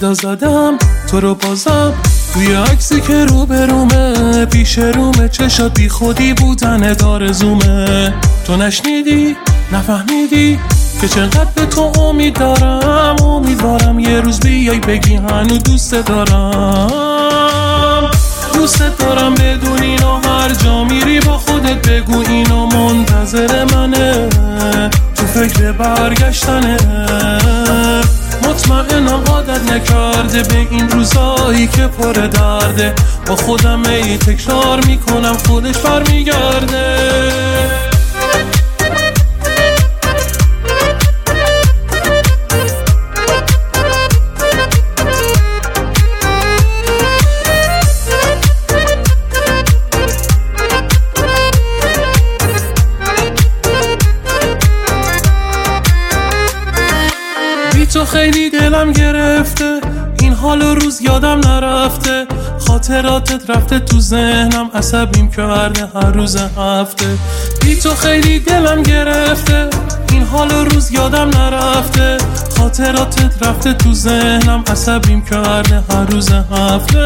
صدا زدم تو رو بازم توی عکسی که روبرومه، پیش رومه، چشات بی خودی بودن آرزومه. تو نشنیدی نفهمیدی که چقدر به تو امیدوارم یه روز بیای بگی هنو دوست دارم. دوست دارم بدون اینو هر جا میری با خودت بگو اینو منتظر منه، تو فکر برگشتنه. مطمئنم عادت نکرده به این روزایی که پر درده، با خودم ای تکرار میکنم خودش برمیگرده. تو خیلی دلم گرفته، این حال و روز یادم نرفته، خاطراتت رفته تو ذهنم، عصبیم کرده هر روز هفته. بی تو خیلی دلم گرفته، این حال و روز یادم نرفته، خاطراتت رفته تو ذهنم، عصبیم کرده هر روز هفته.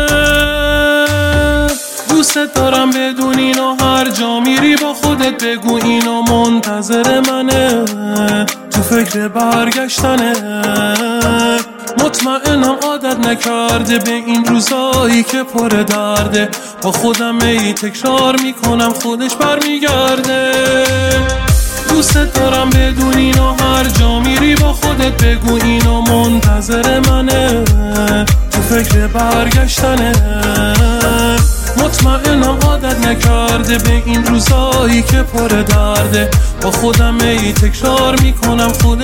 دوست دارم بدون اینو هر جا میری با خودت بگو اینو منتظر منه، تو فکر برگشتنه. مطمئنم عادت نکرده به این روزایی که پر درده، با خودم ای تکرار میکنم خودش برمیگرده. دوست دارم بدون اینو هر جا میری با خودت بگو اینو منتظر منه، تو فکر برگشتنه. مطمئنم عادت نکرده به این روزایی که پر درده، با خودم ای تکرار میکنم